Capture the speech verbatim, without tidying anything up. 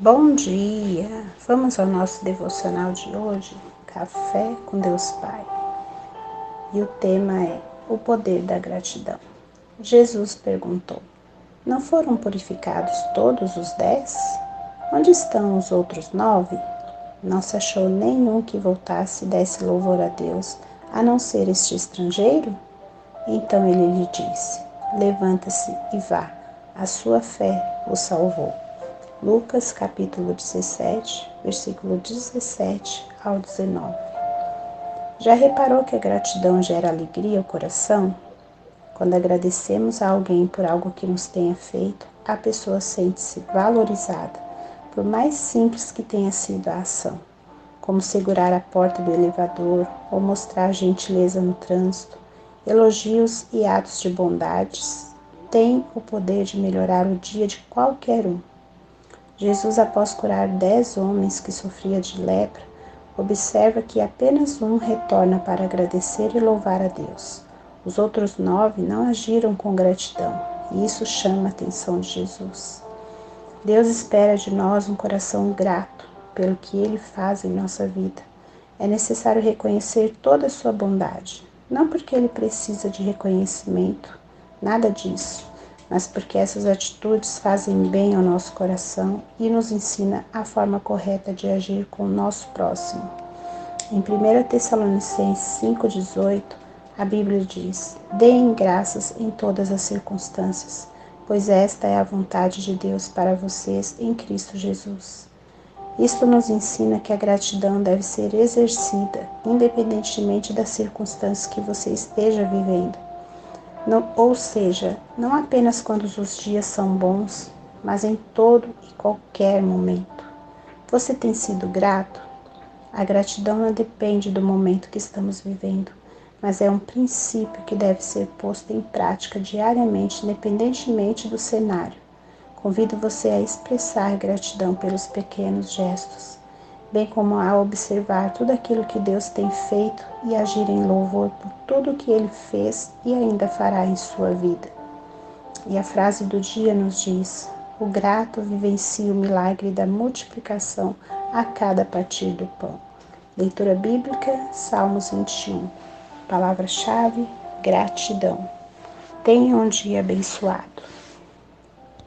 Bom dia! Vamos ao nosso devocional de hoje, Café com Deus Pai. E o tema é o poder da gratidão. Jesus perguntou: Não foram purificados todos os dez? Onde estão os outros nove? Não se achou nenhum que voltasse e desse louvor a Deus, a não ser este estrangeiro? Então ele lhe disse: Levanta-se e vá, a sua fé o salvou. Lucas capítulo dezessete, versículo dezessete ao dezenove. Já reparou que a gratidão gera alegria ao coração? Quando agradecemos a alguém por algo que nos tenha feito, a pessoa sente-se valorizada, por mais simples que tenha sido a ação, como segurar a porta do elevador ou mostrar gentileza no trânsito. Elogios e atos de bondades têm o poder de melhorar o dia de qualquer um. Jesus, após curar dez homens que sofriam de lepra, observa que apenas um retorna para agradecer e louvar a Deus. Os outros nove não agiram com gratidão, e isso chama a atenção de Jesus. Deus espera de nós um coração grato pelo que Ele faz em nossa vida. É necessário reconhecer toda a sua bondade, não porque Ele precisa de reconhecimento, nada disso, mas porque essas atitudes fazem bem ao nosso coração e nos ensina a forma correta de agir com o nosso próximo. Em primeira Tessalonicenses cinco, dezoito, a Bíblia diz: Deem graças em todas as circunstâncias, pois esta é a vontade de Deus para vocês em Cristo Jesus. Isto nos ensina que a gratidão deve ser exercida, independentemente das circunstâncias que você esteja vivendo. Não, ou seja, não apenas quando os dias são bons, mas em todo e qualquer momento. Você tem sido grato? A gratidão não depende do momento que estamos vivendo, mas é um princípio que deve ser posto em prática diariamente, independentemente do cenário. Convido você a expressar gratidão pelos pequenos gestos, bem como a observar tudo aquilo que Deus tem feito e agir em louvor por tudo o que Ele fez e ainda fará em sua vida. E a frase do dia nos diz: o grato vivencia o milagre da multiplicação a cada partir do pão. Leitura bíblica, Salmos vinte e um. Palavra-chave: gratidão. Tenha um dia abençoado.